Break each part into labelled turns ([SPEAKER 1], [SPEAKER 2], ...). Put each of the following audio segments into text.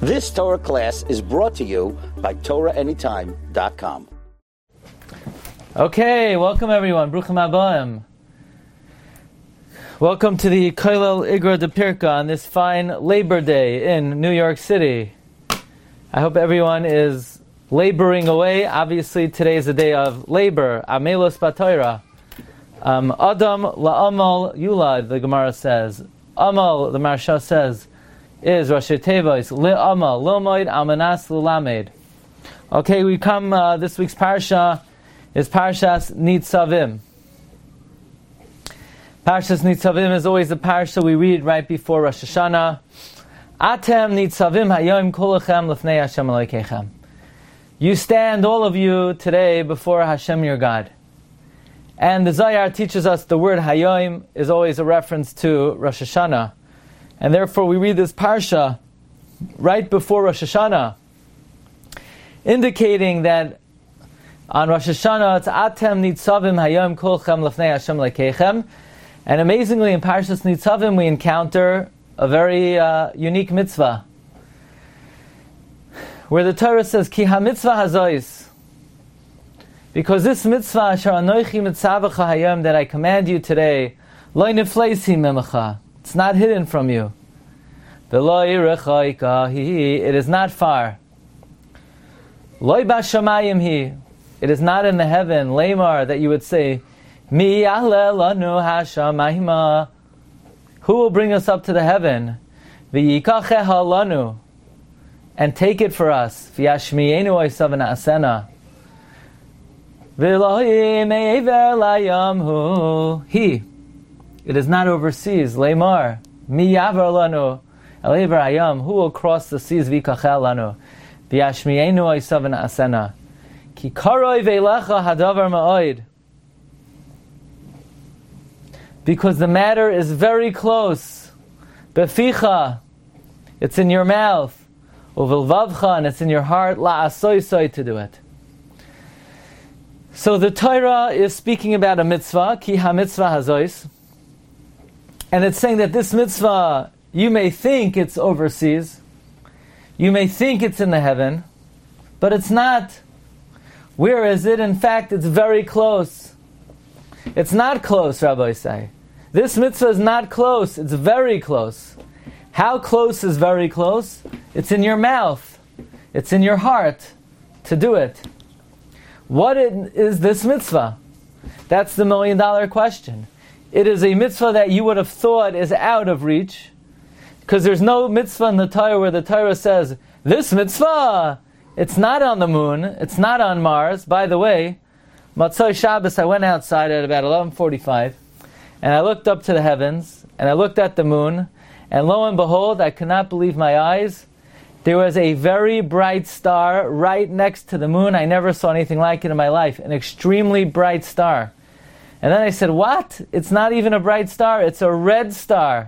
[SPEAKER 1] This Torah class is brought to you by TorahAnytime.com.
[SPEAKER 2] Okay, welcome everyone. Bruchim Habayim. Welcome to the Kollel Igra de Pirka on this fine Labor Day in New York City. I hope everyone is laboring away. Obviously, today is a day of labor. Amelos B'Torah. Adam la'amal yulad, the Gemara says. Amal, the Maharsha says, is Rashi Tevos, li'amal, lilmoid, almanas, lulamed. Okay, we come, this week's parsha is Parshas Nitzavim. Parshas Nitzavim is always the parsha we read right before Rosh Hashanah. Atem Nitzavim hayom kulachem lefnei Hashem Elokeichem. You stand, all of you, today before Hashem your God. And the Zayar teaches us the word hayom is always a reference to Rosh Hashanah. And therefore we read this parsha right before Rosh Hashanah, indicating that on Rosh Hashanah it's Atem Nitzavim hayom kulchem lefnei Hashem Elokeichem. And amazingly in Parshas Nitzavim we encounter a very unique mitzvah, where the Torah says, Ki ha-mitzvah hazois, because this mitzvah, Asher anoichi mitzavacha hayom, that I command you today, lo nifleisi mimecha, it's not hidden from you. V'lo yirechaika hi, it is not far. Lo b'shamayim hi, it is not in the heaven, leimar, that you would say, Mi yahleh lanu hashamayim, who will bring us up to the heaven? V'yikacheha lanu, and take it for us. V'yashmi'enu oisav na'asena. V'lohi me'ever layamhu. He, it is not overseas. Leimar, mi yaver lanu, el-ever hayam, who will cross the seas? V'yikacheh lanu. V'yashmi'enu oisav na'asena. Ki karoi ve'lecha hadavar ma'oid. Because the matter is very close. Beficha, it's in your mouth. Uvilvavcha, and it's in your heart. La'asoisoi, to do it. So the Torah is speaking about a mitzvah, ki ha-mitzvah hazois. And it's saying that this mitzvah, you may think it's overseas. You may think it's in the heaven. But it's not. Where is it? In fact, it's very close. It's not close, Rabbi say. This mitzvah is not close, it's very close. How close is very close? It's in your mouth. It's in your heart to do it. What is this mitzvah? That's the $1 million question. It is a mitzvah that you would have thought is out of reach, because there's no mitzvah in the Torah where the Torah says, this mitzvah, it's not on the moon, it's not on Mars. By the way, Matzoi Shabbos, I went outside at about 11:45, and I looked up to the heavens, and I looked at the moon, and lo and behold, I could not believe my eyes. There was a very bright star right next to the moon. I never saw anything like it in my life, an extremely bright star. And then I said, what? It's not even a bright star, it's a red star.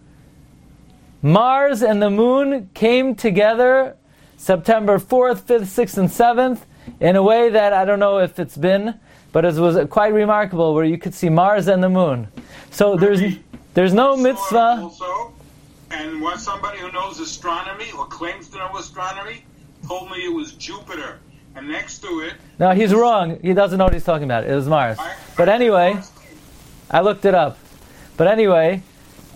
[SPEAKER 2] Mars and the moon came together September 4th, 5th, 6th, and 7th, in a way that I don't know if it's been, but it was quite remarkable, where you could see Mars and the moon. So there's no mitzvah.
[SPEAKER 3] Also, and what somebody who knows astronomy or claims to know astronomy told me it was Jupiter, and next to it.
[SPEAKER 2] No, he's wrong. He doesn't know what he's talking about. It was Mars. But anyway, I looked it up. But anyway,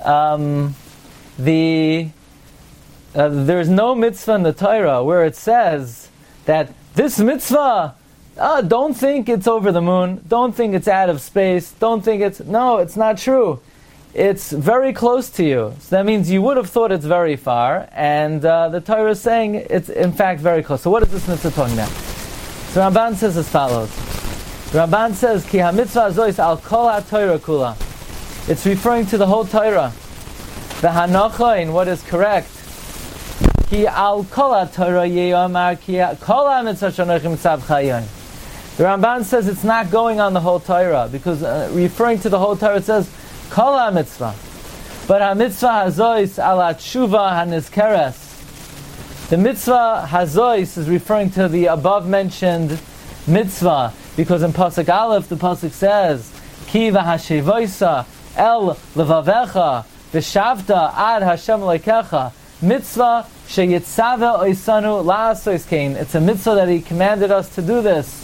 [SPEAKER 2] there's no mitzvah in the Torah where it says that this mitzvah, don't think it's over the moon, don't think it's out of space, don't think it's... No, it's not true. It's very close to you. So that means you would have thought it's very far, and the Torah is saying it's in fact very close. So what is this mitzvah talking about? So Ramban says as follows. Ramban says, Ki ha-mitzvah azois al kol ha-Torah kula. It's referring to the whole Torah. The hanochain, what is correct? Ki al kol ha-Torah yeyomar ki kol ha-mitzvah shanochim tzav chayim. The Ramban says it's not going on the whole Torah, because referring to the whole Torah it says kol ha-mitzvah. But ha-mitzvah hazois al ha-tshuva ha-nizkeres. The mitzvah hazois is referring to the above mentioned mitzvah, because in Pasuk Aleph the Pasuk says Ki v'hashevoisa el levavecha v'shavta ad Hashem lekecha, mitzvah Sheyitzave oisanu la'asos kein. It's a mitzvah that He commanded us to do this.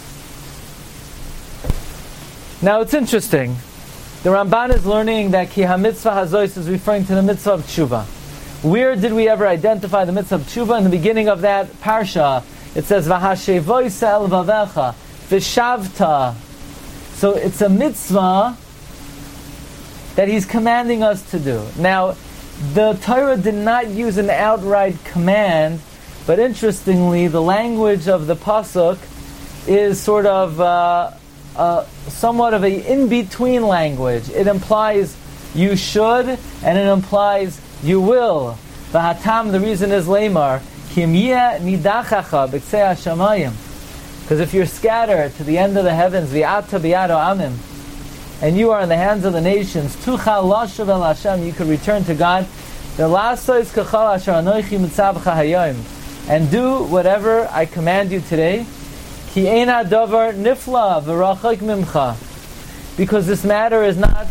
[SPEAKER 2] Now it's interesting. The Ramban is learning that Ki HaMitzvah Hazois is referring to the mitzvah of tshuva. Where did we ever identify the mitzvah of tshuva? In the beginning of that parsha, it says V'hashevoisa el vavecha v'shavta. So it's a mitzvah that He's commanding us to do. Now, the Torah did not use an outright command, but interestingly, the language of the pasuk is sort of somewhat of a in-between language. It implies you should, and it implies you will. V'hatam, the reason is lemar, kim yeh nidachacha b'ksei hashamayim. Because if you're scattered to the end of the heavens, v'ata b'yado amim, and you are in the hands of the nations, tuchal lashav el Hashem, you could return to God. V'lasois kachal asher anoichi mitzavcha hayom, and do whatever I command you today. Ki eina davar nifla v'rachok mimcha, because this matter is not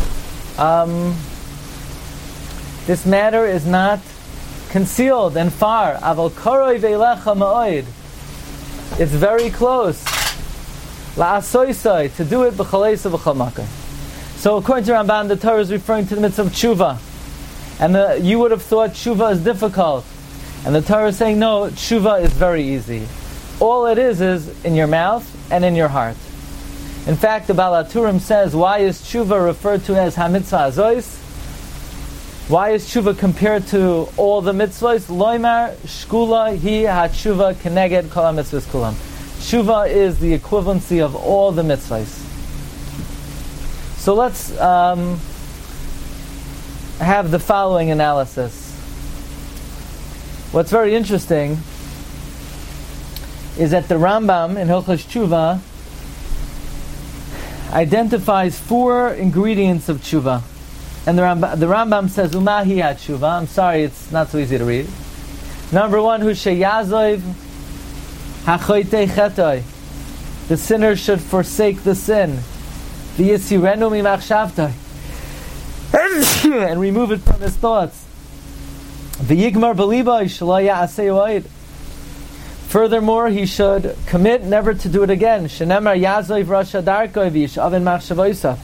[SPEAKER 2] concealed and far. Aval koroi ve'lecha ma'oid, it's very close. La'asoisai, to do it b'chaleisa v'chalmakah. So according to Ramban, the Torah is referring to the mitzvah of tshuva, and you would have thought tshuva is difficult, and the Torah is saying no, tshuva is very easy. All it is in your mouth and in your heart. In fact, the Baal HaTurim says, why is tshuva referred to as ha-mitzvah hazois? Why is tshuva compared to all the mitzvahs? Loimar shkula hi ha-tshuva keneged kol ha-mitzvahs kulam. Tshuva is the equivalency of all the mitzvahs. So let's have the following analysis. What's very interesting is that the Rambam in Hilchos Tshuva identifies 4 ingredients of tshuva. And the Rambam says, Umahi ha-tshuva. I'm sorry, it's not so easy to read. Number 1, Hu sheyazoiv ha-choitei chetoi. The sinner should forsake the sin. V'yisirenu mimachshavtoi. And remove it from his thoughts. V'yigmar b'liboi shelo ya'aseh oid. Furthermore, he should commit never to do it again. Shenemar yazoiv rasha darkoi v'yishavin machshavoisa.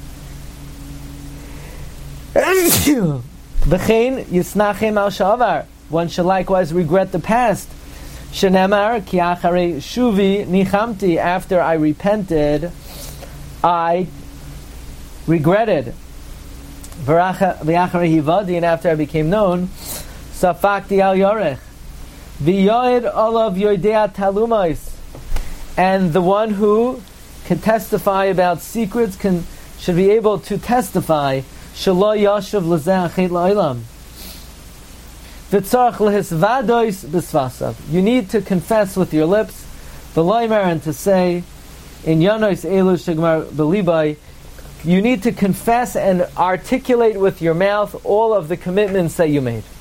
[SPEAKER 2] V'chein yisnachem al shavar. One should likewise regret the past. Shenemar ki acharei shuvi nichamti. After I repented, I regretted. V'acharei hivadi, and after I became known, safakti al yorech. V'yoed olav yoidea talumais, and the one who can testify about secrets should be able to testify. Shelo yashav l'zeh achet la'olam. V'tzarach lehisvadois b'svasav. You need to confess with your lips, v'loimer, and to say, in yanos elu shegmar b'libai, you need to confess and articulate with your mouth all of the commitments that you made.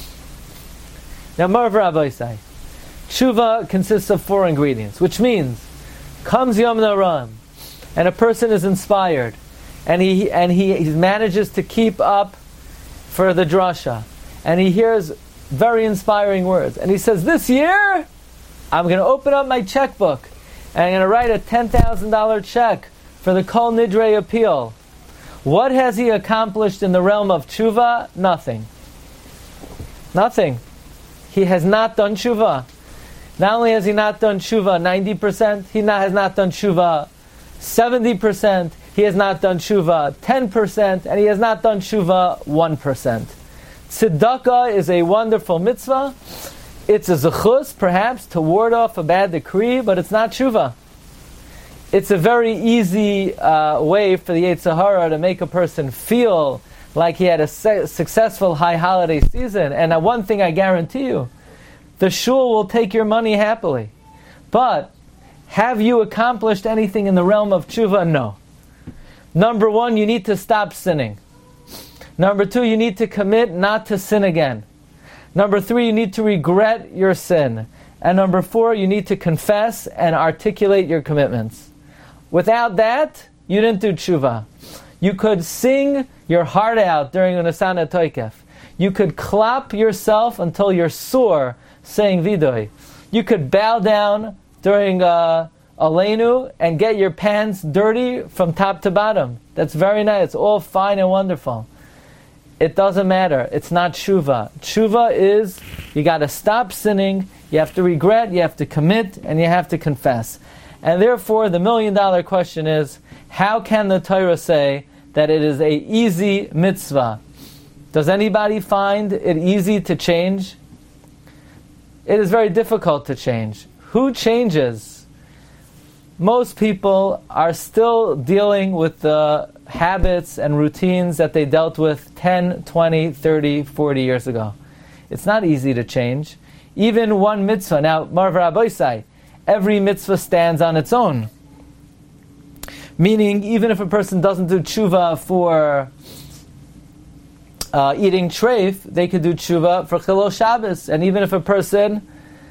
[SPEAKER 2] Now, Marv Rabbeisai, tshuva consists of 4 ingredients, which means, comes Yom Naram, and a person is inspired, and he manages to keep up for the drasha, and he hears very inspiring words, and he says, this year, I'm going to open up my checkbook, and I'm going to write a $10,000 check for the Kol Nidrei appeal. What has he accomplished in the realm of tshuva? Nothing. Nothing. He has not done tshuva. Not only has he not done tshuva 90%, he has not done tshuva 70%, he has not done tshuva 10%, and he has not done tshuva 1%. Tzedakah is a wonderful mitzvah. It's a zechus, perhaps, to ward off a bad decree, but it's not tshuva. It's a very easy way for the Yetzer Hara to make a person feel like he had a successful high holiday season. And one thing I guarantee you, the shul will take your money happily. But have you accomplished anything in the realm of tshuva? No. Number 1, you need to stop sinning. Number 2, you need to commit not to sin again. Number 3, you need to regret your sin. And number 4, you need to confess and articulate your commitments. Without that, you didn't do tshuva. You could sing your heart out during an Asana Toikef. You could clap yourself until you're sore saying Vidoy. You could bow down during Aleinu and get your pants dirty from top to bottom. That's very nice. It's all fine and wonderful. It doesn't matter. It's not tshuva. Tshuva is, you got to stop sinning, you have to regret, you have to commit, and you have to confess. And therefore, the $1 million question is, how can the Torah say that it is a easy mitzvah? Does anybody find it easy to change? It is very difficult to change. Who changes? Most people are still dealing with the habits and routines that they dealt with 10, 20, 30, 40 years ago. It's not easy to change. Even one mitzvah. Now, Marv Rabbeisai, every mitzvah stands on its own. Meaning, even if a person doesn't do tshuva for eating treif, they could do tshuva for Chilul Shabbos. And even if a person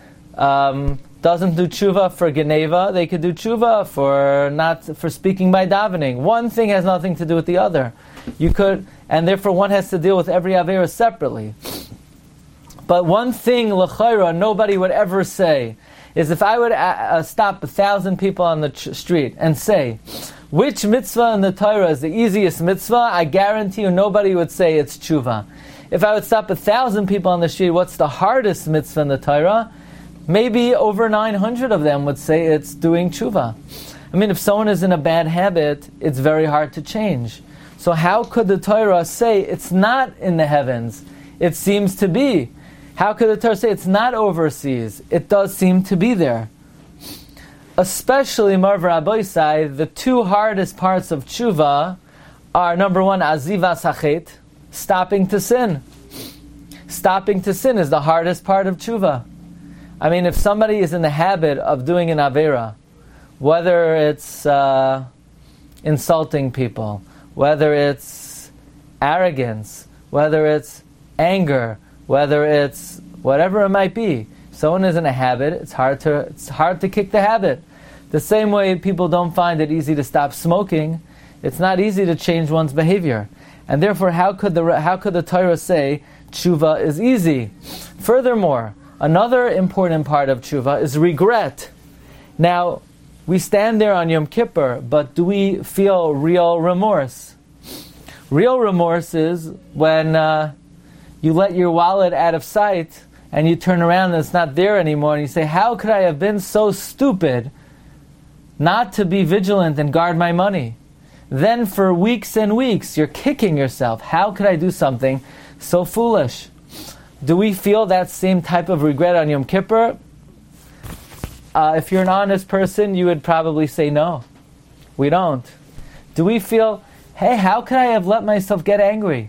[SPEAKER 2] doesn't do tshuva for Geneva, they could do tshuva for speaking by davening. One thing has nothing to do with the other. And therefore one has to deal with every avera separately. But one thing, l'chayra, nobody would ever say, is if I would stop 1,000 people on the street and say, which mitzvah in the Torah is the easiest mitzvah, I guarantee you nobody would say it's tshuva. If I would stop 1,000 people on the street, what's the hardest mitzvah in the Torah? Maybe over 900 of them would say it's doing tshuva. I mean, if someone is in a bad habit, it's very hard to change. So how could the Torah say it's not in the heavens? It seems to be. How could the Torah say it's not overseas? It does seem to be there. Especially, Marv Rabbeisai, the two hardest parts of tshuva are, number one, azivas hachet, stopping to sin. Stopping to sin is the hardest part of tshuva. I mean, if somebody is in the habit of doing an avera, whether it's insulting people, whether it's arrogance, whether it's anger, whether it's whatever it might be, someone is in a habit, it's hard to kick the habit. The same way people don't find it easy to stop smoking, it's not easy to change one's behavior. And therefore, how could the Torah say tshuva is easy? Furthermore, another important part of tshuva is regret. Now, we stand there on Yom Kippur, but do we feel real remorse? Real remorse is when you let your wallet out of sight and you turn around and it's not there anymore and you say, how could I have been so stupid not to be vigilant and guard my money? Then for weeks and weeks you're kicking yourself. How could I do something so foolish? Do we feel that same type of regret on Yom Kippur? If you're an honest person, you would probably say no. We don't. Do we feel, hey, how could I have let myself get angry?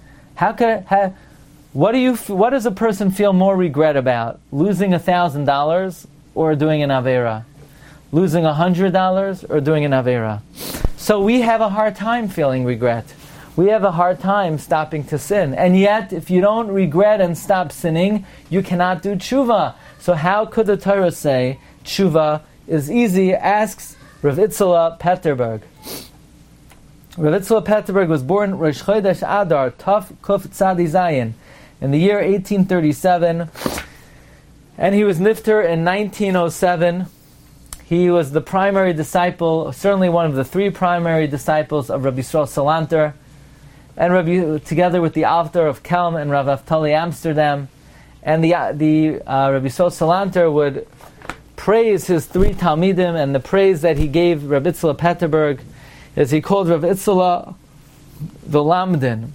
[SPEAKER 2] What does a person feel more regret about? Losing $1,000 or doing an avera? Losing $100 or doing an avera? So we have a hard time feeling regret. We have a hard time stopping to sin. And yet, if you don't regret and stop sinning, you cannot do tshuva. So how could the Torah say tshuva is easy? Asks Rav Itzela Petterberg. Rav Itzela Petterberg was born Rosh Chodesh Adar, Tov Kuf Tzadi Zayin, in the year 1837. And he was nifter in 1907. He was the primary disciple, certainly one of the three primary disciples of Rabbi Yisrael Salanter, and together with the Alter of Kelm and Rav Naftali Amsterdam. And the Rabbi Yisrael Salanter would praise his three Talmidim, and the praise that he gave Rav Itzela Petterberg is he called Rav Itzela the Lamdin.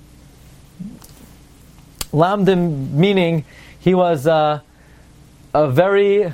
[SPEAKER 2] Lamdin meaning he was a very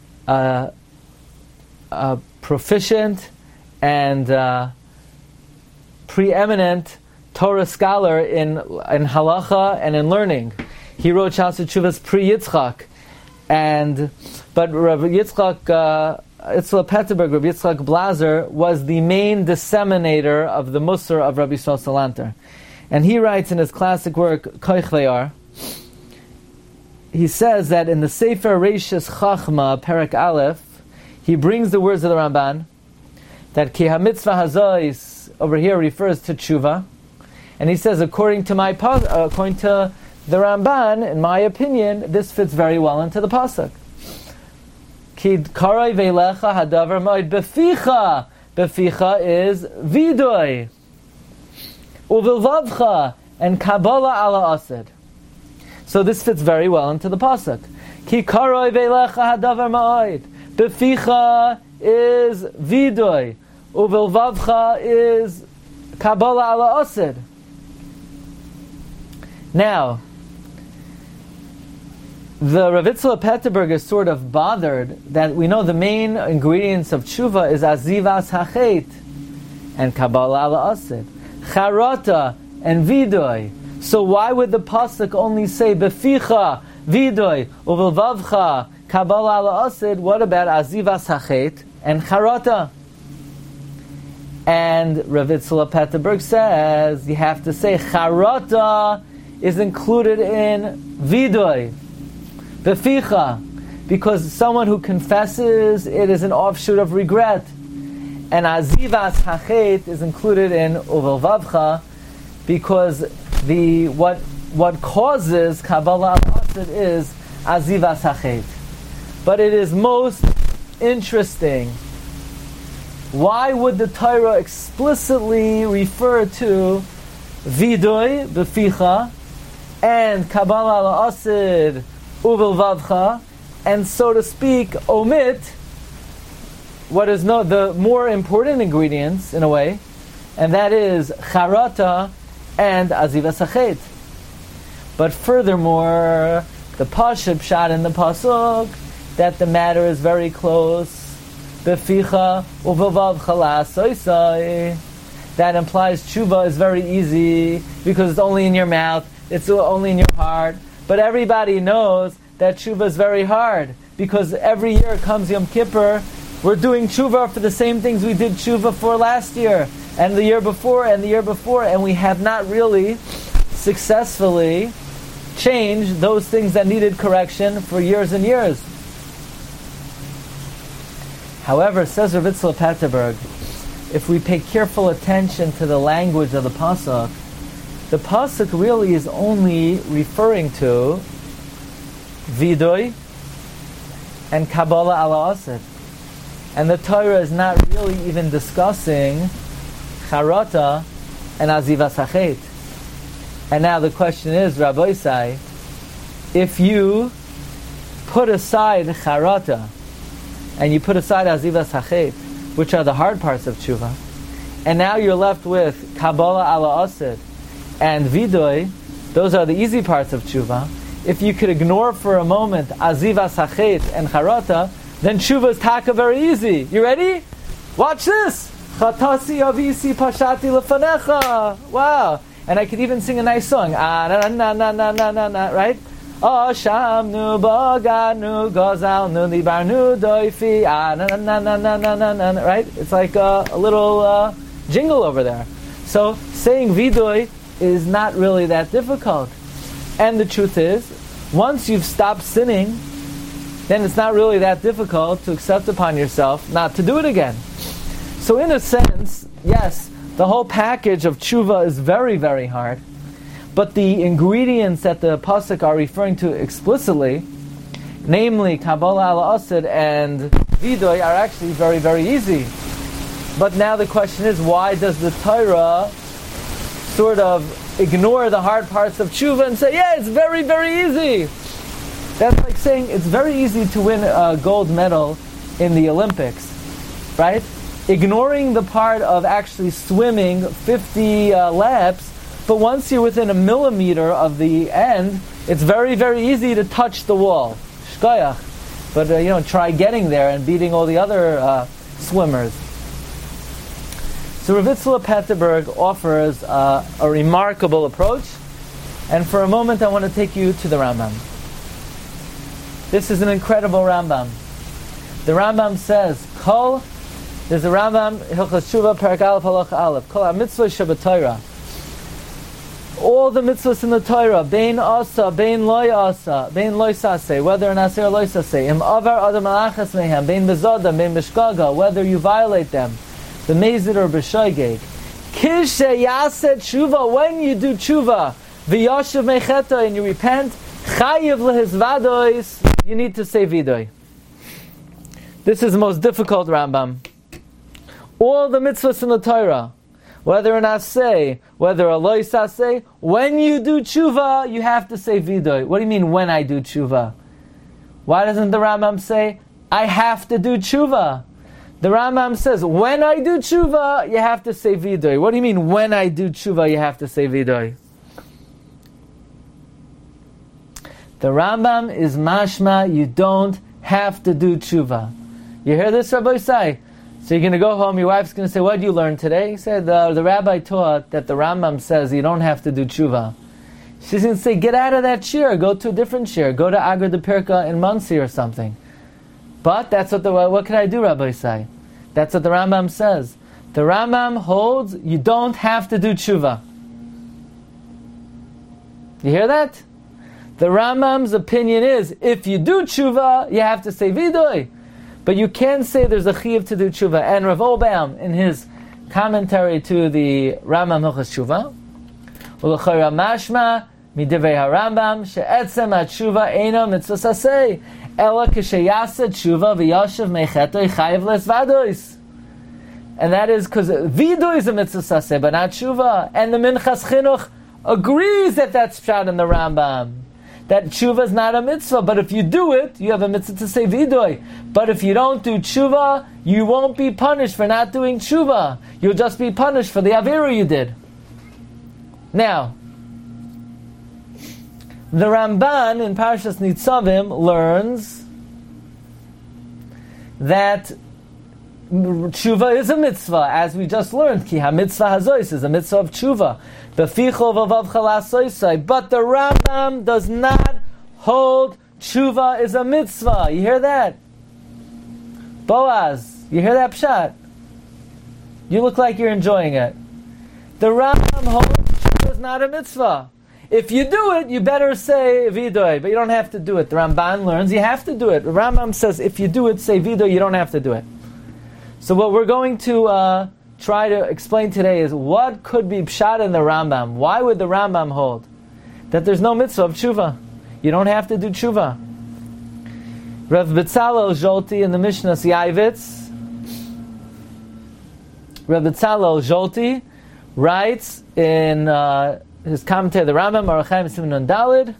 [SPEAKER 2] proficient and preeminent Torah scholar in halacha and in learning. He wrote Shas Teshuvas pre-Yitzchak, but Rav Yitzchak Itzla Petterberg, Rav Yitzchak Blazer, was the main disseminator of the Musar of Rabbi Yisrael Salanter. And he writes in his classic work, Koich Vayar, he says that in the Sefer Reishis Chachma, Perek Aleph, he brings the words of the Ramban, that Ki HaMitzvah Hazois over here refers to tshuva, and he says, according to the Ramban, in my opinion, this fits very well into the pasuk. Ki karai veilecha hadavar ma'od beficha. Beficha is vidoy. Uvilvavcha and kabbalah ala asid. So this fits very well into the pasuk. Ki karai veilecha hadavar ma'od. Beficha is vidoy. Uvilvavcha is kabbalah ala asid. Now, the Rav Yitzchak Petterberg is sort of bothered that we know the main ingredients of tshuva is azivas hachet and kabbalah ala asid, charata and vidoy. So why would the pasuk only say beficha, vidoy, uvilvavcha, kabbalah ala asid? What about azivas hachet and charata? And Rav Yitzchak Petterberg says you have to say charata is included in vidoy, beficha, because someone who confesses, it is an offshoot of regret. And azivas hachet is included in uvilvavcha, because what causes kabbalah al-asid is azivas hachet. But it is most interesting. Why would the Torah explicitly refer to vidoy, beficha, and kabbalah al-asid, uvilvavcha, and so to speak, omit what is the more important ingredients in a way, and that is charata and azivas hachet. But furthermore, the pashut shot in the pasuk that the matter is very close. Beficha uvilvavcha la'asoisai. That implies tshuva is very easy because it's only in your mouth, it's only in your heart. But everybody knows that tshuva is very hard because every year comes Yom Kippur, we're doing tshuva for the same things we did tshuva for last year and the year before and the year before, and we have not really successfully changed those things that needed correction for years and years. However, says Rav Yitzchak Petterberg, if we pay careful attention to the language of the pasuk really is only referring to vidoy and kabbalah ala asid, and the Torah is not really even discussing charata and azivas hachet. And now the question is, Rabbi Isai, if you put aside charata and you put aside azivas hachet, which are the hard parts of tshuva, and now you're left with kabbalah ala asid and vidoy, those are the easy parts of tshuva. If you could ignore for a moment azivas hachet and charata, then tshuva is taka very easy. You ready? Watch this. Chatasi avisi pashati lefanecha. Wow. And I could even sing a nice song. Right? Shamnu baganu gozalnu libarnu doifi. Right? It's like a little jingle over there. So saying vidoy is not really that difficult. And the truth is, once you've stopped sinning, then it's not really that difficult to accept upon yourself not to do it again. So in a sense, yes, the whole package of tshuva is very, very hard, but the ingredients that the pasuk are referring to explicitly, namely kabbalah ala asid and vidoy, are actually very, very easy. But now the question is, why does the Torah sort of ignore the hard parts of tshuva and say, yeah, it's very, very easy? That's like saying it's very easy to win a gold medal in the Olympics, right? Ignoring the part of actually swimming 50 laps, but once you're within a millimeter of the end, it's very, very easy to touch the wall. Shkoyach. But try getting there and beating all the other swimmers. So Rav Yitzchak Petterberg offers a remarkable approach, and for a moment I want to take you to the Rambam. This is an incredible Rambam. The Rambam says, there's a Rambam, Hilchos Tshuva, Perek Aleph, Halacha Aleph, Kol HaMitzvah Shebetorah. All the mitzvahs in the Torah, Bein Asa, Bein Loi Asa, Bein Loi Saseh, whether an Aser or Loi Saseh, Im Avar Adam Malachas Mehem, Bein Bezoda, Bein Beshkaga, whether you violate them, the Mezid or B'Shoigeg. Kishe Yaset Tshuva, when you do Tshuva, v'yoshev mechetoi, and you repent, chayiv lehizvadois, you need to say vidoi. This is the most difficult Rambam. All the mitzvahs in the Torah, whether an aseh, whether a lois aseh, when you do tshuva, you have to say vidoi. What do you mean, when I do tshuva? Why doesn't the Rambam say, I have to do tshuva? The Rambam says, when I do tshuva, you have to say vidoi. What do you mean, when I do tshuva, you have to say vidoi? The Rambam is mashma, you don't have to do tshuva. You hear this, Rabbi Isai? So you're going to go home, your wife's going to say, what did you learn today? He said, the rabbi taught that the Rambam says you don't have to do tshuva. She's going to say, get out of that shir, go to a different shir, go to Agar de Pirka in Muncie or something. But that's what can I do, Rabbi Isai? That's what the Rambam says. The Rambam holds you don't have to do tshuva. You hear that? The Rambam's opinion is, if you do tshuva, you have to say vidoi. But you can say there's a chiyuv to do tshuva. And Rav Olbaum, in his commentary to the Rambam Hilchos Tshuva, U'lechayra mashma midivrei harambam she'etzem ha'tshuva eino mitzvos aseh ela k'sheyasa tshuva v'yoshev mechetoi chayiv lesvadois. And that is because vidui is a mitzvos aseh, but not tshuva. And the Minchas Chinuch agrees that that's pshat in the Rambam, that tshuva is not a mitzvah, but if you do it, you have a mitzvah to say vidui. But if you don't do tshuva, you won't be punished for not doing tshuva. You'll just be punished for the avera you did. Now, the Ramban in Parashas Nitzavim learns that tshuva is a mitzvah, as we just learned. Ki ha-mitzvah hazois is a mitzvah of tshuva. But the Rambam does not hold tshuva is a mitzvah. You hear that? Boaz, you hear that pshat? You look like you're enjoying it. The Rambam holds tshuva is not a mitzvah. If you do it, you better say vidoi, but you don't have to do it. The Ramban learns you have to do it. The Rambam says if you do it, say vidoi, you don't have to do it. So what we're going to try to explain today is what could be pshat in the Rambam. Why would the Rambam hold that there's no mitzvah of tshuva? You don't have to do tshuva. Rav Betzalel Zolti in the Mishnah Yaivitz, Rav Betzalel Zolti writes in his commentary, the Rambam, Arachaim Siman Dalid,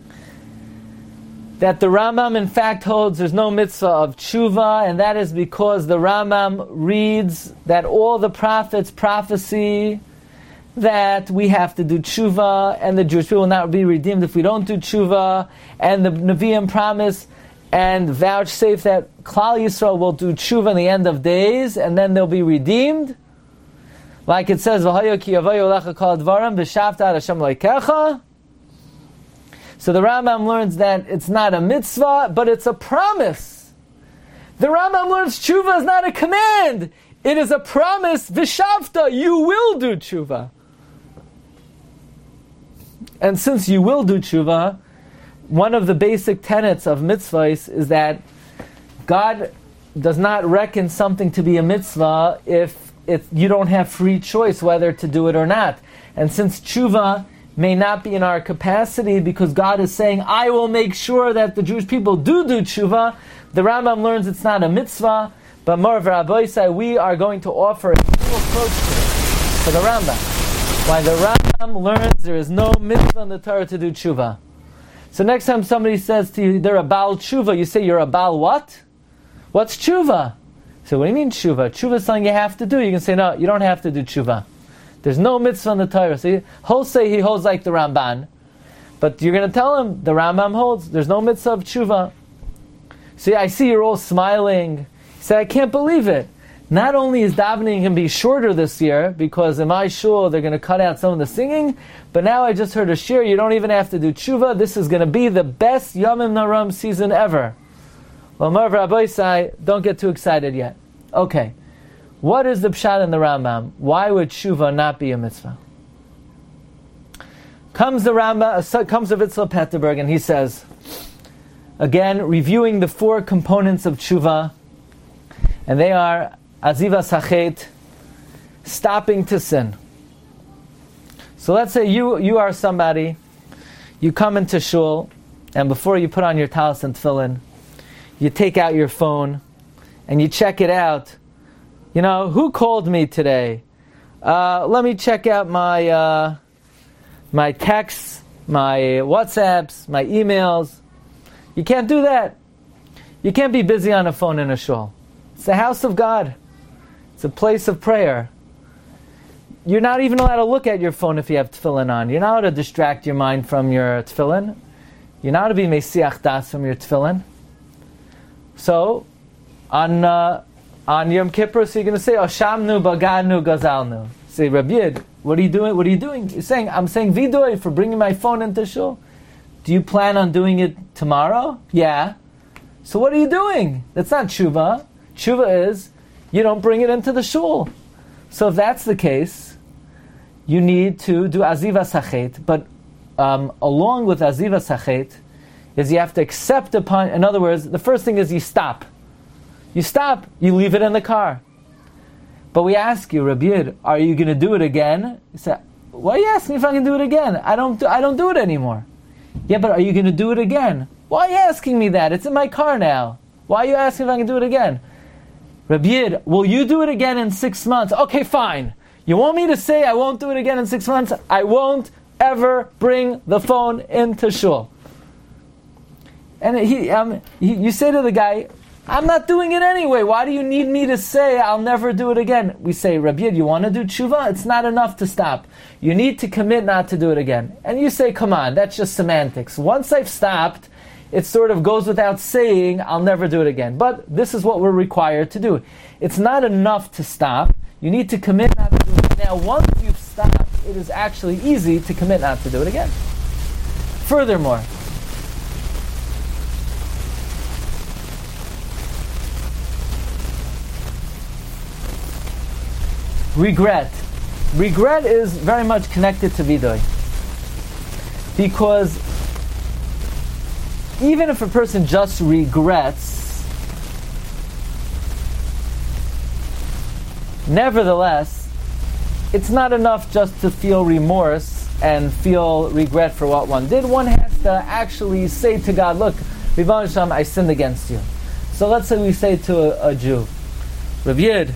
[SPEAKER 2] that the Rambam in fact holds there's no mitzvah of tshuva, and that is because the Rambam reads that all the prophets prophesy that we have to do tshuva, and the Jewish people will not be redeemed if we don't do tshuva, and the Nevi'im promise and vouchsafe that Klal Yisrael will do tshuva in the end of days, and then they'll be redeemed. Like it says, V'hayo ki yavayu lecha kol dvarim v'shavta ad Hashem loikecha. So the Rambam learns that it's not a mitzvah, but it's a promise. The Rambam learns tshuva is not a command. It is a promise. V'shavta, you will do tshuva. And since you will do tshuva, one of the basic tenets of mitzvahs is that God does not reckon something to be a mitzvah if you don't have free choice whether to do it or not. And since tshuva may not be in our capacity because God is saying, I will make sure that the Jewish people do tshuva, the Rambam learns it's not a mitzvah, but more of Rabbi Isai, we are going to offer a new approach to it for the Rambam. Why the Rambam learns there is no mitzvah in the Torah to do tshuva. So next time somebody says to you, they're a Baal tshuva, you say, you're a Baal what? What's tshuva? So what do you mean tshuva? Tshuva is something you have to do. You can say, no, you don't have to do tshuva. There's no mitzvah in the Torah. So he'll say he holds like the Ramban. But you're going to tell him, the Rambam holds, there's no mitzvah of tshuva. See, I see you're all smiling. You say, I can't believe it. Not only is davening going to be shorter this year, because in my shul they're going to cut out some of the singing, but now I just heard a shir, you don't even have to do tshuva. This is going to be the best Yomim Naram season ever. Well, Marv Rabbi Isai, don't get too excited yet. Okay, what is the pshat in the Rambam? Why would tshuva not be a mitzvah? Comes the Rambam, comes the Vitzal Petterberg, and he says, again, reviewing the four components of tshuva, and they are azivas hachet, stopping to sin. So let's say you are somebody you come into shul, and before you put on your talis and tefillin, you take out your phone, and you check it out. You know, who called me today? Let me check out my my texts, my WhatsApps, my emails. You can't do that. You can't be busy on a phone in a shul. It's the house of God. It's a place of prayer. You're not even allowed to look at your phone if you have tefillin on. You're not allowed to distract your mind from your tefillin. You're not allowed to be mesiach das from your tefillin. So, on Yom Kippur, so you're going to say, Oshamnu, Bagadnu, Gazalnu. Say, Rabbi Yid, what are you doing? What are you doing? You're saying, I'm saying vidoy for bringing my phone into shul. Do you plan on doing it tomorrow? Yeah. So what are you doing? That's not tshuva. Tshuva is, you don't bring it into the shul. So if that's the case, you need to do aziva sachet. But along with aziva sachet, is you have to accept upon, in other words, the first thing is you stop. You stop, you leave it in the car. But we ask you, Rabbi Yid, are you going to do it again? You say, why are you asking me if I can do it again? I don't do it anymore. Yeah, but are you going to do it again? Why are you asking me that? It's in my car now. Why are you asking if I can do it again? Rabbi Yid, will you do it again in 6 months? Okay, fine. You want me to say I won't do it again in 6 months? I won't ever bring the phone into shul. And you say to the guy, I'm not doing it anyway. Why do you need me to say I'll never do it again? We say, Rabbi Yid, you want to do tshuva? It's not enough to stop. You need to commit not to do it again. And you say, come on, that's just semantics. Once I've stopped, it sort of goes without saying, I'll never do it again. But this is what we're required to do. It's not enough to stop. You need to commit not to do it. Now, once you've stopped, it is actually easy to commit not to do it again. Furthermore, regret. Regret is very much connected to vidoy. Because even if a person just regrets, nevertheless, it's not enough just to feel remorse and feel regret for what one did. One has to actually say to God, look, Ribono Shel Olam, I sinned against you. So let's say we say to a Jew, Rabbi Yid,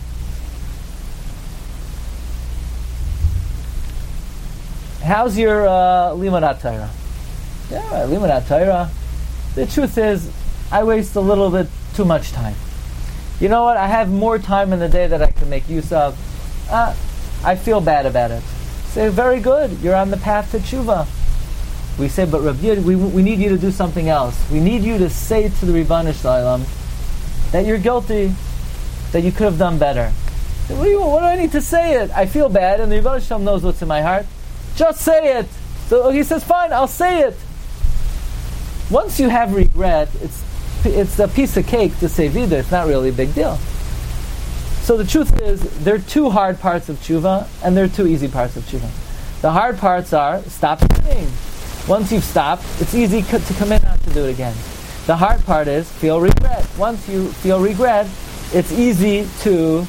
[SPEAKER 2] how's your limud HaTorah? Yeah, limud HaTorah. The truth is, I waste a little bit too much time. You know what? I have more time in the day that I can make use of. I feel bad about it. Say, very good. You're on the path to tshuva. We say, but Rabbi Yid, we need you to do something else. We need you to say to the Ribono Shel Olam that you're guilty, that you could have done better. Say, what do I need to say it? I feel bad, and the Ribono Shel Olam knows what's in my heart. Just say it. So he says, fine, I'll say it. Once you have regret, it's a piece of cake to say vidoy. It's not really a big deal. So the truth is, there are two hard parts of tshuva, and there are two easy parts of tshuva. The hard parts are, stop sinning. Once you've stopped, it's easy to commit not to do it again. The hard part is, feel regret. Once you feel regret, it's easy to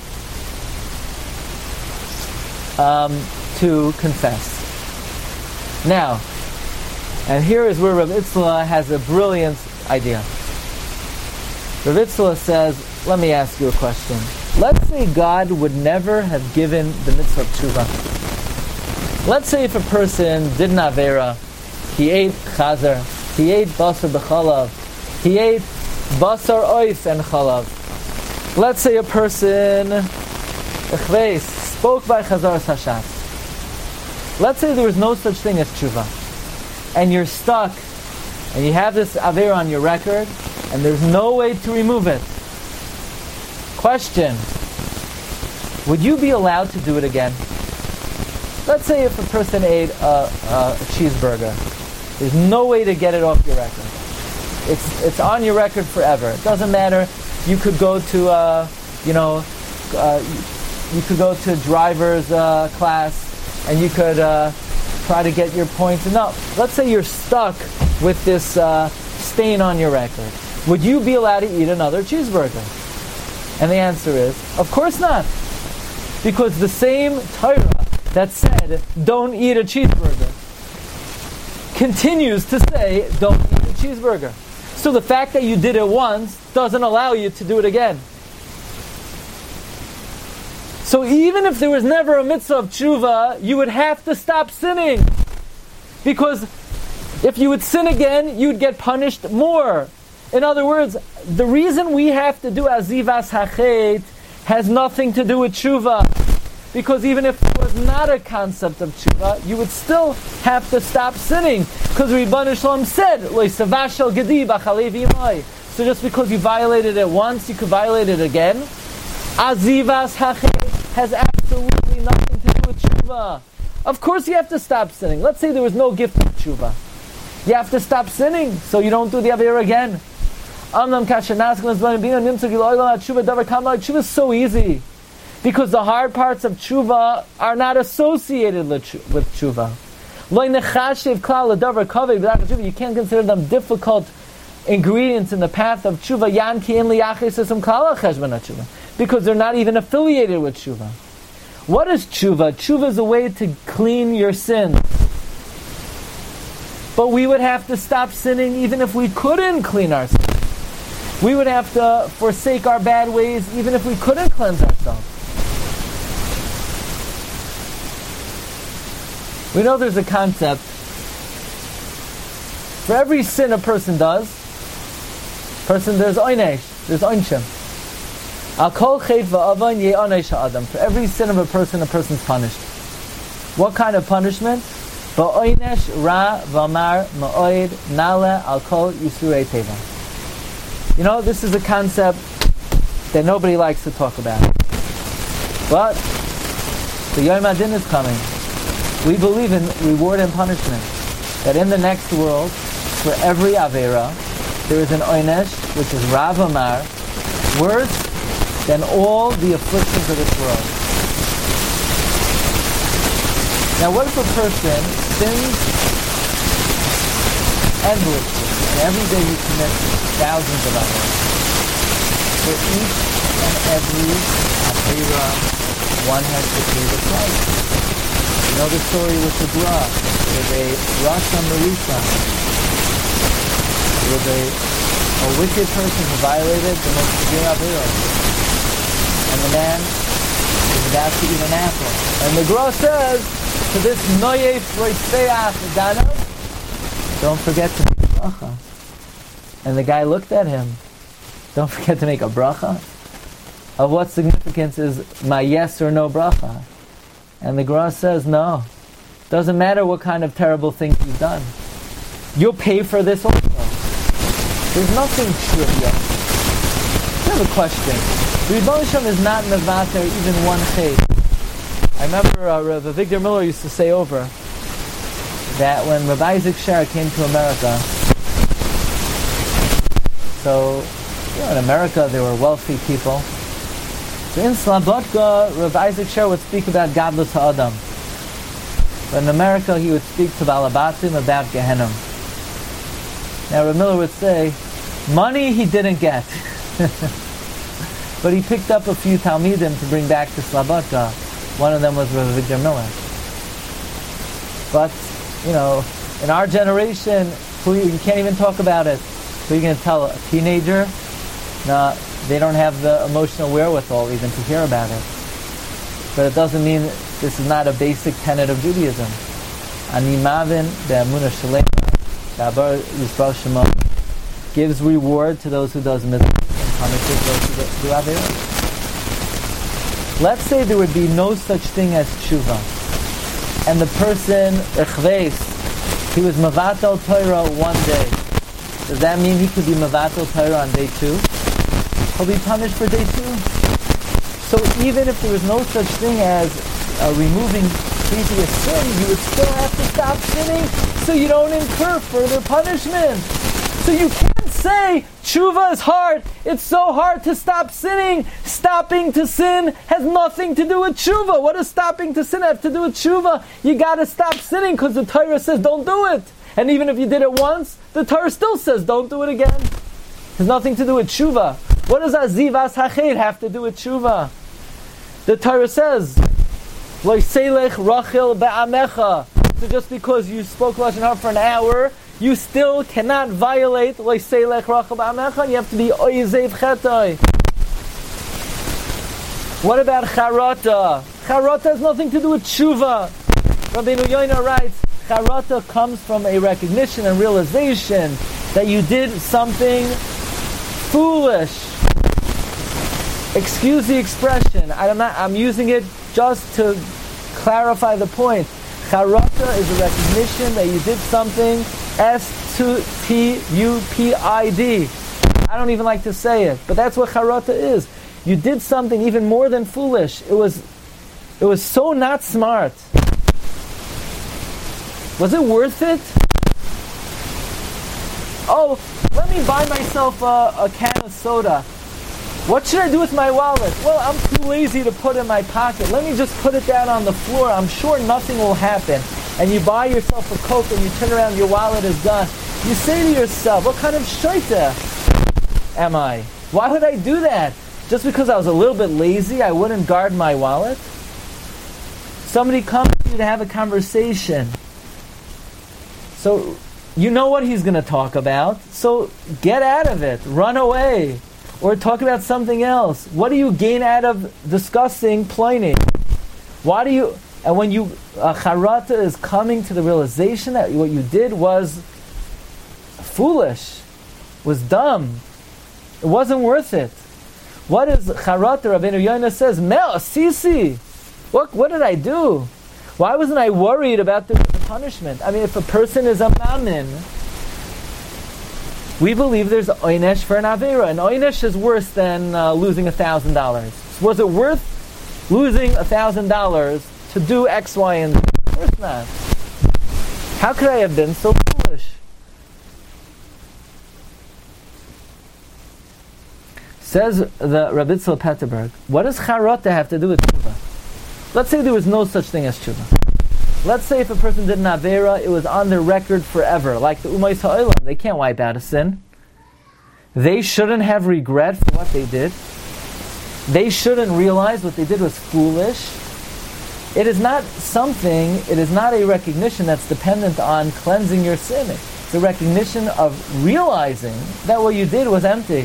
[SPEAKER 2] confess. Now, and here is where Rav Itzla has a brilliant idea. Rav Itzla says, let me ask you a question. Let's say God would never have given the mitzvah of tshuva. Let's say if a person did an avera, he ate chazer, he ate basar b'chalav, he ate basar oif and chalav. Let's say a person spoke by chazar sashat. Let's say there was no such thing as tshuva, and you're stuck, and you have this avera on your record, and there's no way to remove it. Question: would you be allowed to do it again? Let's say if a person ate a cheeseburger, there's no way to get it off your record. It's on your record forever. It doesn't matter. You could go to you could go to driver's class, and you could try to get your points. No, let's say you're stuck with this stain on your record. Would you be allowed to eat another cheeseburger? And the answer is, of course not. Because the same Torah that said, don't eat a cheeseburger, continues to say, don't eat the cheeseburger. So the fact that you did it once doesn't allow you to do it again. So even if there was never a mitzvah of tshuva, you would have to stop sinning. Because if you would sin again, you'd get punished more. In other words, the reason we have to do azivas hachet has nothing to do with tshuva. Because even if there was not a concept of tshuva, you would still have to stop sinning. Because Ribbon Shalom said, so just because you violated it once, you could violate it again. Azivas hachet has absolutely nothing to do with tshuva. Of course you have to stop sinning. Let's say there was no gift of tshuva. You have to stop sinning so you don't do the Avera again. Tshuva is so easy. Because the hard parts of tshuva are not associated with tshuva. You can't consider them difficult ingredients in the path of tshuva. Because they're not even affiliated with tshuva. What is tshuva? Tshuva is a way to clean your sins. But we would have to stop sinning even if we couldn't clean our sins. We would have to forsake our bad ways even if we couldn't cleanse ourselves. We know there's a concept. For every sin a person does, there's oynesh, there's oinshim. For every sin of a person's punished. What kind of punishment? Ba'oinesh ra v'amar ma'oid nale al kol yisrei teva. You know, this is a concept that nobody likes to talk about. But the Yom Adin is coming. We believe in reward and punishment. That in the next world, for every Avera, there is an Oynesh, which is Rav Amar, worse than all the afflictions of this world. Now what if a person sins endlessly, and every day he commits thousands of Averas? For each and every Avera, one has to pay the price. You know the story with the Gra, with a Rasha Marisa, with a wicked person who violated the most severe Avera. And the man is about to eat an apple. And the Gra says to this Noyef Roiseach Danav, don't forget to make a bracha. And the guy looked at him, don't forget to make a bracha? Of what significance is my yes or no bracha? And the Gra says, no. Doesn't matter what kind of terrible things you've done. You'll pay for this also. There's nothing trivial. I have a question. Ribbon Shem is not mevater even one chet. I remember Rav Victor Miller used to say over that when Rav Isaac Sher came to America, so in America there were wealthy people. So in Slobodka, Rav Isaac Sher would speak about Gadlus HaAdam. But in America, he would speak to Balabatim about Gehenna. Now Rav Miller would say, money he didn't get. But he picked up a few Talmidim to bring back to Slobodka. One of them was Rav Victor Miller. But, in our generation, you can't even talk about it. So you're going to tell a teenager? No. They don't have the emotional wherewithal even to hear about it. But it doesn't mean this is not a basic tenet of Judaism. Ani mavin be'amunah shalema be'abar yisrael shema gives reward to those who does mitzvah and punishes those who do avera. Let's say there would be no such thing as tshuva, and the person echveis, he was mavatal Torah one day. Does that mean he could be mavatal Torah on day 2? He'll be punished for day 2. So even if there was no such thing as removing previous sin, you would still have to stop sinning so you don't incur further punishment. So you can't say tshuva is hard. It's so hard to stop sinning. Stopping to sin has nothing to do with tshuva. What does stopping to sin have to do with tshuva? You got to stop sinning because the Torah says don't do it. And even if you did it once, the Torah still says don't do it again. It has nothing to do with tshuva. What does azivas hachet have to do with tshuva? The Torah says, "Lo selech Rachel be'amecha." So just because you spoke Lashon Hara for an hour, you still cannot violate Lo Seilech Rachel Ba'amecha. You have to be Oizev Chetoi. What about Charata? Charata has nothing to do with Tshuva. Rabbeinu Yoina writes, Charata comes from a recognition and realization that you did something foolish. Excuse the expression. I'm using it just to clarify the point. Charata is a recognition that you did something S-T-U-P-I-D. I don't even like to say it, but that's what Charata is. You did something even more than foolish. It was so not smart. Was it worth it? Oh, let me buy myself a can of soda. What should I do with my wallet? Well, I'm too lazy to put it in my pocket. Let me just put it down on the floor. I'm sure nothing will happen. And you buy yourself a Coke and you turn around, your wallet is gone. You say to yourself, what kind of shaita am I? Why would I do that? Just because I was a little bit lazy, I wouldn't guard my wallet? Somebody comes to you to have a conversation. So, you know what he's going to talk about. So, get out of it. Run away. Or talk about something else. What do you gain out of discussing planning? Why do you... And when you... Charata is coming to the realization that what you did was foolish. Was dumb. It wasn't worth it. What is Charata? Rabbeinu Yoina says, Mel, Sisi. What did I do? Why wasn't I worried about the punishment? I mean, if a person is a mamin, we believe there's oynesh for an avera, and oynesh is worse than losing $1,000. Was it worth losing $1,000 to do X, Y, and Z? Of course not. How could I have been so foolish? Says the Rabitzal Petterberg, what does Charata have to do with tshuva? Let's say there was no such thing as tshuva. Let's say if a person did an avera, it was on their record forever, like the Umayis Ha'olam. They can't wipe out a sin. They shouldn't have regret for what they did. They shouldn't realize what they did was foolish. It is not a recognition that's dependent on cleansing your sin. It's a recognition of realizing that what you did was empty.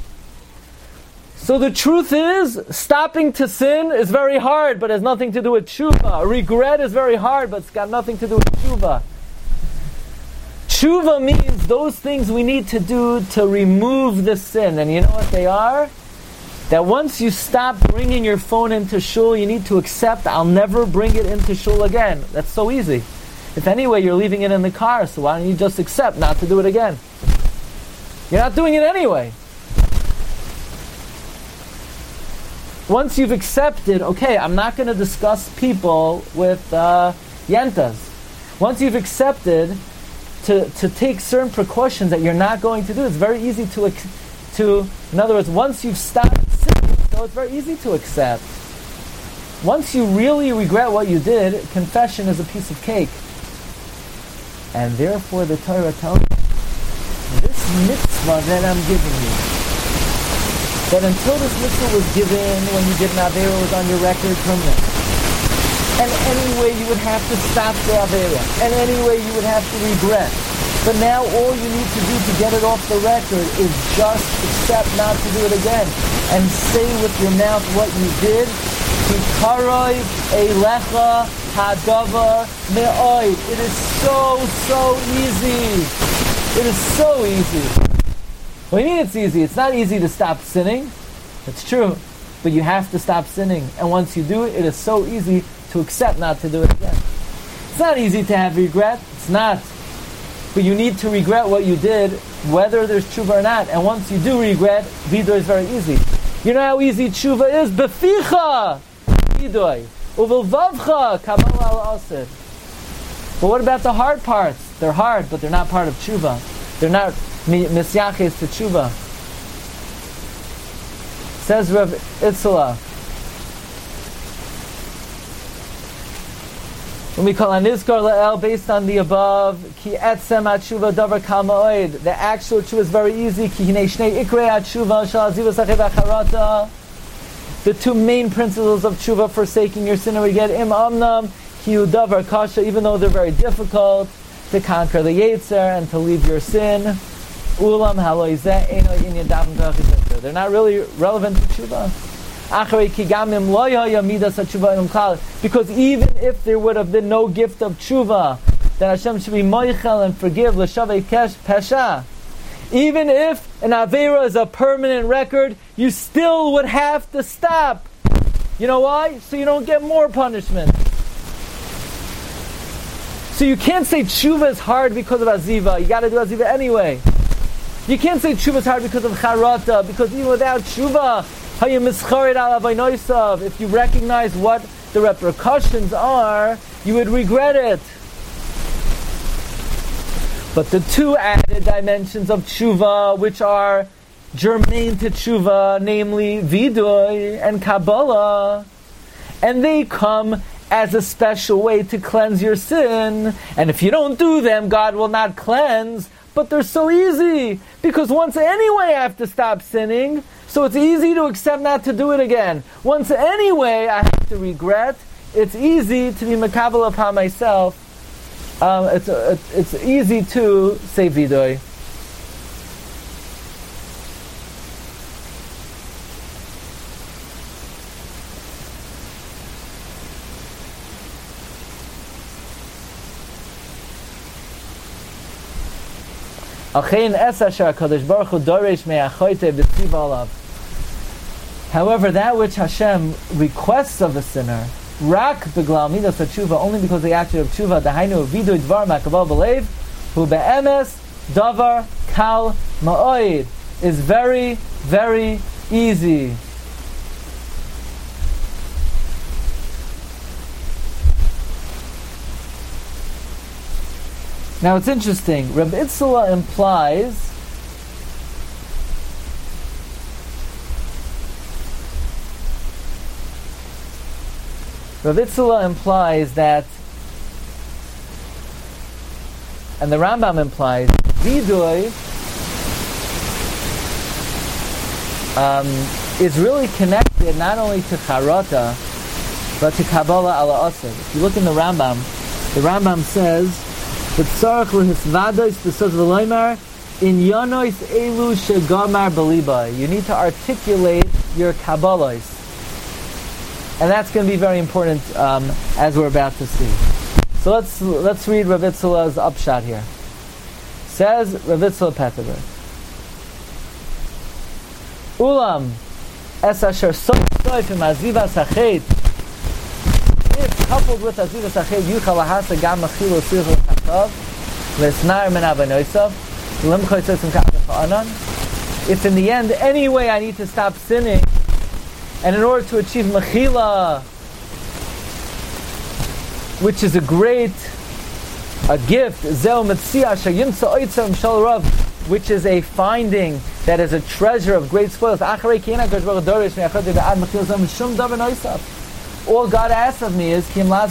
[SPEAKER 2] So the truth is, stopping to sin is very hard, but has nothing to do with tshuva. Regret is very hard, but it's got nothing to do with tshuva. Tshuva means those things we need to do to remove the sin. And you know what they are? That once you stop bringing your phone into shul, you need to accept, I'll never bring it into shul again. That's so easy. If anyway, you're leaving it in the car, so why don't you just accept not to do it again? You're not doing it anyway. Once you've accepted, okay, I'm not going to discuss people with yentas. Once you've accepted to take certain precautions that you're not going to do, it's very easy to in other words, once you've stopped sinning, so it's very easy to accept. Once you really regret what you did, confession is a piece of cake. And therefore the Torah tells you, this mitzvah that I'm giving you, that until this mitzvah was given, when you did an avera, was on your record permanent. And anyway, you would have to stop the avera. And anyway, you would have to regret. But now all you need to do to get it off the record is just accept not to do it again. And say with your mouth what you did. Hikaroi eilecha hadavar me'oid. It is so easy. It is so easy. What do you mean it's easy? It's not easy to stop sinning. It's true. But you have to stop sinning. And once you do it, it is so easy to accept not to do it again. It's not easy to have regret. It's not. But you need to regret what you did, whether there's tshuva or not. And once you do regret, vidui is very easy. You know how easy tshuva is? Beficha vidui. Uvilvavcha kabbalah al asid. But what about the hard parts? They're hard, but they're not part of tshuva. They're not misyaches to tshuva. Says Rav Itzela, when we call anizkar la'el, based on the above, ki etzem atshuva davar kal ma'od. The actual tshuva is very easy. Ki hinei shnei ikrei atshuva shal azivas acharata. The two main principles of tshuva, forsaking your sin, and we get im amnam. davar kasha, even though they're very difficult, to conquer the Yetzer and to leave your sin. Ulam haloi zeh eino inyan daven tachis. They're not really relevant to tshuva. Because even if there would have been no gift of tshuva, then Hashem should be moichel and forgive l'shavei pesha. Even if an aveira is a permanent record, you still would have to stop. You know why? So you don't get more punishment. So you can't say tshuva is hard because of aziva. You got to do aziva anyway. You can't say tshuva is hard because of charata, because even without tshuva, if you recognize what the repercussions are, you would regret it. But the two added dimensions of tshuva, which are germane to tshuva, namely vidui and kabbalah, and they come as a special way to cleanse your sin. And if you don't do them, God will not cleanse. But they're so easy, because once anyway I have to stop sinning, so it's easy to accept not to do it again. Once anyway I have to regret, it's easy to be makabel upon myself. It's easy to say vidui. However, that which Hashem requests of a sinner, rak beglal midas tshuva, only because they actually have tshuva, dahainu vidui dvar makabal belev, hu be'emes davar kal ma'oid, is very, very easy. Now it's interesting. Reb Itzela implies that, and the Rambam implies, vidui is really connected not only to charata, but to kabbalah ala asr. If you look in the Rambam says, in yonois elu shegamar beliba. You need to articulate your kabbalahs, and that's going to be very important as we're about to see. So let's read Rav Itzela's upshot here. Says Rav Itzela Petterberg, Ulam es asher soif im azivas hachet. If coupled with azivas hachet, yuchal lahasa gam machilo sirchel chatav lesnar min avanoisav limchoi tzotzim ka'av ha'anan. If in the end, anyway, I need to stop sinning, and in order to achieve mechila, which is a gift, zeh metzia sheyimtza oitzam shel rav, which is a finding that is a treasure of great spoils. All God asks of me is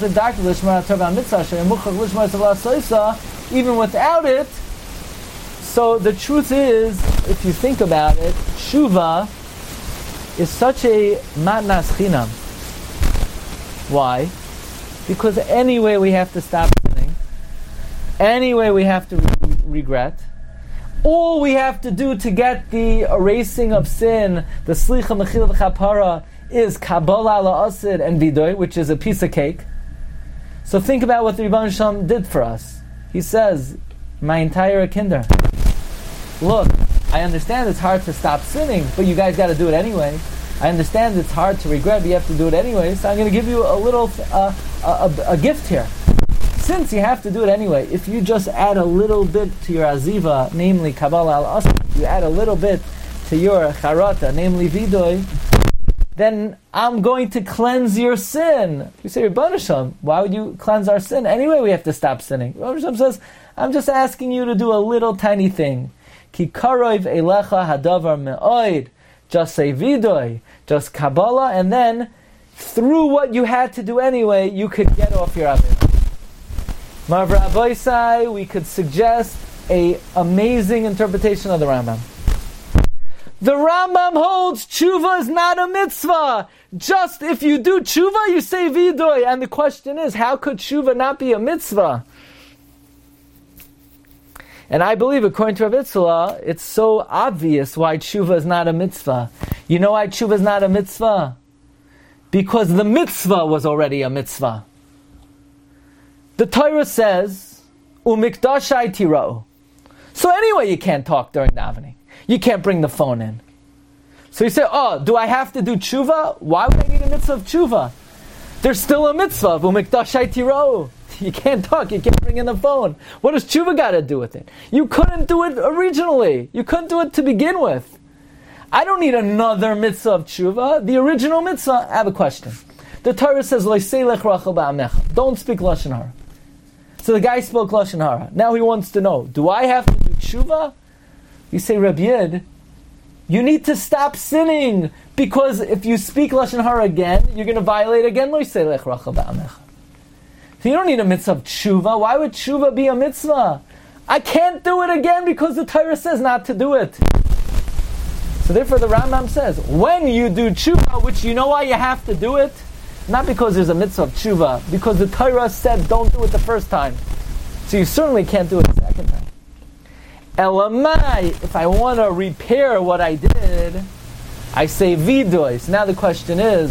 [SPEAKER 2] even without it. So the truth is, if you think about it, tshuva is such a matnas chinam. Why? Because anyway we have to stop sinning. Anyway we have to regret. All we have to do to get the erasing of sin, the slicha mechila v'chapara, is kabbalah ala asid and vidui, which is a piece of cake. So think about what the Rebbeinu Shalom did for us. He says, my entire kinder, look, I understand it's hard to stop sinning, but you guys got to do it anyway. I understand it's hard to regret, but you have to do it anyway. So I'm going to give you a little a gift here. Since you have to do it anyway, if you just add a little bit to your aziva, namely kabbalah al asr, you add a little bit to your charata, namely vidui, then I'm going to cleanse your sin. You say, Rebbeinu Shalom, why would you cleanse our sin? Anyway, we have to stop sinning. Rebbeinu Shalom says, I'm just asking you to do a little tiny thing. Ki karoiv elecha hadavar me'oid. Just say vidui, just kabbalah, and then through what you had to do anyway, you could get off your avir. Marv Rabbeisai, we could suggest a amazing interpretation of the Rambam. The Rambam holds tshuva is not a mitzvah. Just if you do tshuva, you say vidoy. And the question is, how could tshuva not be a mitzvah? And I believe, according to Rav Itzula, it's so obvious why tshuva is not a mitzvah. You know why tshuva is not a mitzvah? Because the mitzvah was already a mitzvah. The Torah says, "Umikdashai tira'u." So anyway, you can't talk during davening. You can't bring the phone in. So you say, "Oh, do I have to do tshuva? Why would I need a mitzvah of tshuva?" There's still a mitzvah of umikdashai tira'u. You can't talk. You can't bring in the phone. What does tshuva got to do with it? You couldn't do it originally. You couldn't do it to begin with. I don't need another mitzvah of tshuva. The original mitzvah. I have a question. The Torah says, "Lo yseilech rachel ba'amecha." Don't speak lashon hara. So the guy spoke lashon hara. Now he wants to know: do I have to do tshuva? You say, Reb Yid, you need to stop sinning, because if you speak lashon hara again, you're going to violate again. Lo yseilech rachel ba'amecha. So you don't need a mitzvah of tshuva. Why would tshuva be a mitzvah? I can't do it again because the Torah says not to do it. So therefore the Rambam says, when you do tshuva, which you know why you have to do it, not because there's a mitzvah of tshuva, because the Torah said don't do it the first time. So you certainly can't do it the second time. Elamai, if I want to repair what I did, I say vidoy. So now the question is,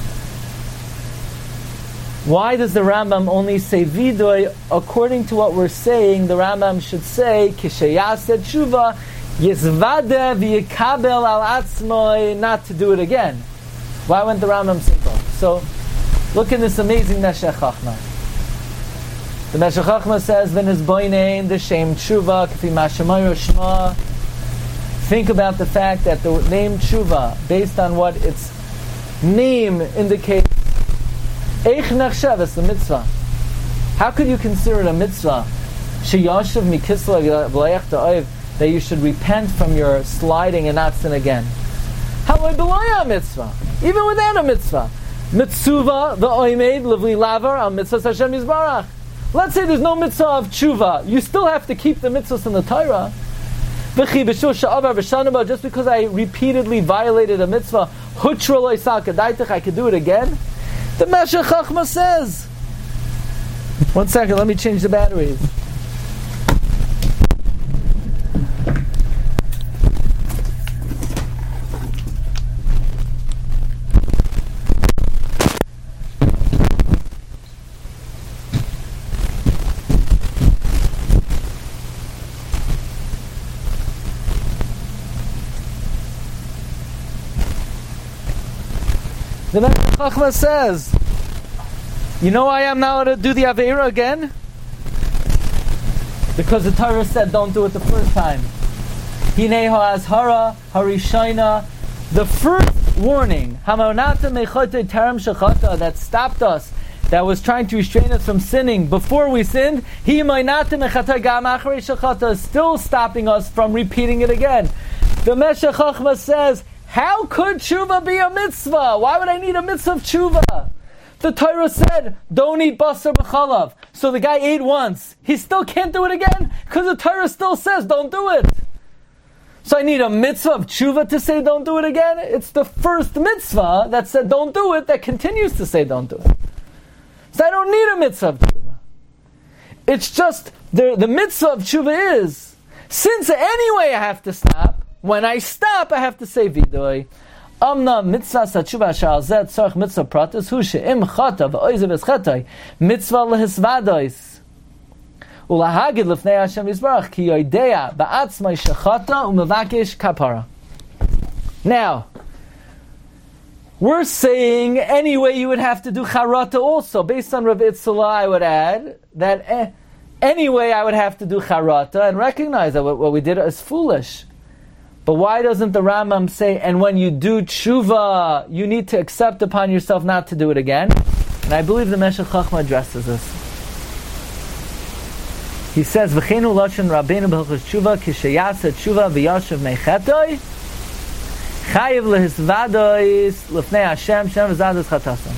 [SPEAKER 2] why does the Rambam only say vidoy? According to what we're saying, the Rambam should say kishayaseh tshuva yizvade v'yikabel al atzmoi, not to do it again. Why wouldn't the Rambam say both? So look in this amazing Meshech Chochmah. The Meshech Chochmah says, "V'nis boinein the shem tshuva k'fi mashamayro shma." Think about the fact that the name tshuva, based on what its name indicates, Eich nechshev is a mitzvah. How could you consider it a mitzvah? Sheyashav mikisla v'layach da'oiv, that you should repent from your sliding and not sin again. How would belaya a mitzvah? Even without a mitzvah. Mitzuva v'oimed levli lavar al mitzvah Hashem Yisbarach. Let's say there's no mitzvah of tshuva. You still have to keep the mitzvahs in the Torah. V'chi b'shul sha'avar v'shanaba, just because I repeatedly violated a mitzvah, hutra lo yisal kadaitach, I could do it again. The Meshech Chochmah says, one second, let me change the batteries. The Meshech Chochmah says, you know why I'm not allowed to do the Aveira again? Because the Torah said don't do it the first time. Hinei ha'azhara harishayna, the first warning, hamonata mechote taram shechata, that stopped us, that was trying to restrain us from sinning before we sinned, hi'maynata mechata gam acharei shechata, still stopping us from repeating it again. The Meshech Chochmah says, how could tshuva be a mitzvah? Why would I need a mitzvah of tshuva? The Torah said, don't eat basar b'chalav. So the guy ate once. He still can't do it again? Because the Torah still says, don't do it. So I need a mitzvah of tshuva to say don't do it again? It's the first mitzvah that said don't do it that continues to say don't do it. So I don't need a mitzvah of tshuva. It's just, the mitzvah of tshuva is, since anyway I have to stop, when I stop, I have to say vidoy. Amna mitzvah satshuva sha'alzeh tzarich mitzvah pratis hu she'im chata v'oizev es chetay mitzvah lehisvadois ulahagid lefnei Hashem Yisbarach ki yoidea ba'atzmai shechata u'mevakesh kapara. Now, we're saying anyway you would have to do charata also. Based on Rav Itzula, I would add that anyway I would have to do charata and recognize that what we did is foolish. But why doesn't the Rambam say, and when you do tshuva, you need to accept upon yourself not to do it again? And I believe the Meshech Chochmah addresses this. He says, V'cheinu lashon Rabbeinu b'hilchos tshuva, kishayasa tshuva v'yashav mechetoi, chayiv lehisvadois lefnei Hashem, shem v'zados chatasam.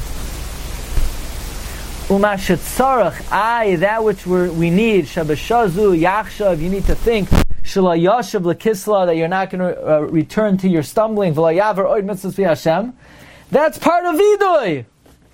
[SPEAKER 2] Uma shetzarach, that which we need, shabashazu yachshav, you need to think, Shelo yashav lekisla, that you're not going to return to your stumbling. V'lo yaver oid mitzvos pi Hashem. That's part of vidui.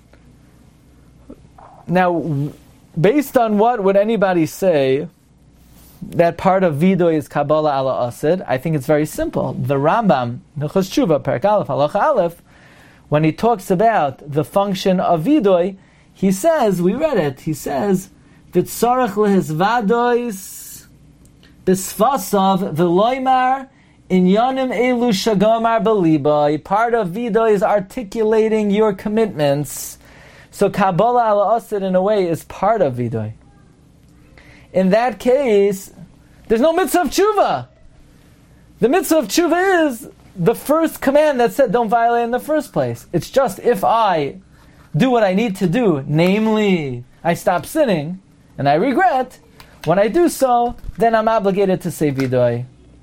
[SPEAKER 2] Now, based on what would anybody say that part of vidui is Kabbalah ala Asid? I think it's very simple. The Rambam, Hilchos Tshuva, Perek Aleph, Halacha Aleph, when he talks about the function of vidui, he says, we read it, he says, V'tzarech lehizvadois b'sfasav v'loymar inyanim elu shagamar b'libai. Part of vidui is articulating your commitments. So Kabbalah ala Asid, in a way, is part of vidui. In that case, there's no mitzvah of tshuva. The mitzvah of tshuva is the first command that said don't violate in the first place. It's just if I do what I need to do, namely, I stop sinning, and I regret, when I do so, then I'm obligated to say vidui.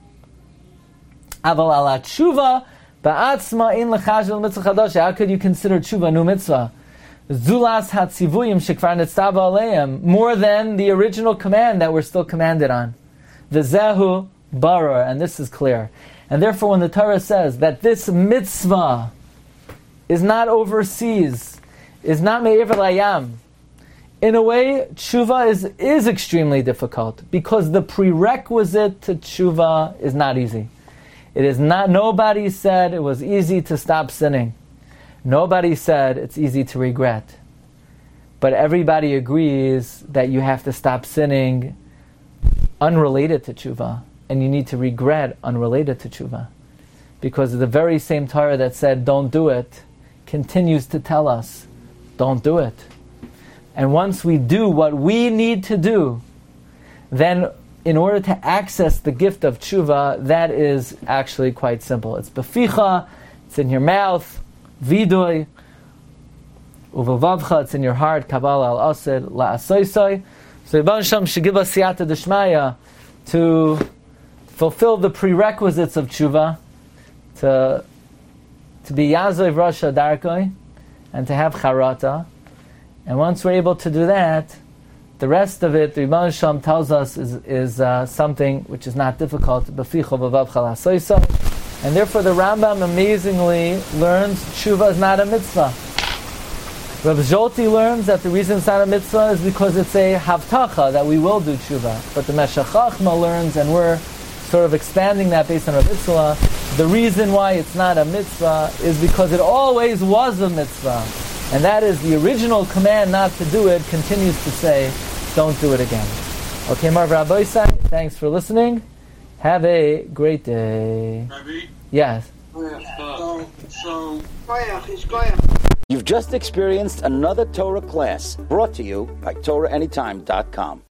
[SPEAKER 2] Aval ala tshuva ba'atzma in l'chashel mitzvah chadasha. How could you consider tshuva a new mitzvah? Zulas hatzivuyim shekvar nitztava aleim, more than the original command that we're still commanded on. V'zehu barur, and this is clear. And therefore, when the Torah says that this mitzvah is not overseas, is not me'ever layam, in a way, tshuva is extremely difficult, because the prerequisite to tshuva is not easy. It is not. Nobody said it was easy to stop sinning. Nobody said it's easy to regret. But everybody agrees that you have to stop sinning unrelated to tshuva, and you need to regret unrelated to tshuva. Because the very same Torah that said don't do it continues to tell us don't do it. And once we do what we need to do, then in order to access the gift of tshuva, that is actually quite simple. It's beficha, it's in your mouth, vidui, uvavavcha, it's in your heart, Kabbalah al Asid, la'asoisoi. So Yibon Shem should give us siyata d'shmaya to fulfill the prerequisites of tshuva, to be yazov rasha darkoi, and to have charata. And once we're able to do that, the rest of it, the Yibon Shem tells us, is something which is not difficult. Beficha uvavavcha la'asoisoi. And therefore the Rambam amazingly learns tshuva is not a mitzvah. Rav Zolti learns that the reason it's not a mitzvah is because it's a havtacha, that we will do tshuva. But the Meshech Chachma learns, and we're sort of expanding that based on Rav Itzla, the reason why it's not a mitzvah is because it always was a mitzvah. And that is the original command not to do it continues to say, don't do it again. Okay, Marv Rabbi Isai, thanks for listening. Have a great day.
[SPEAKER 3] Rabbi?
[SPEAKER 2] Yes.
[SPEAKER 3] So
[SPEAKER 1] You've just experienced another Torah class brought to you by TorahAnytime.com.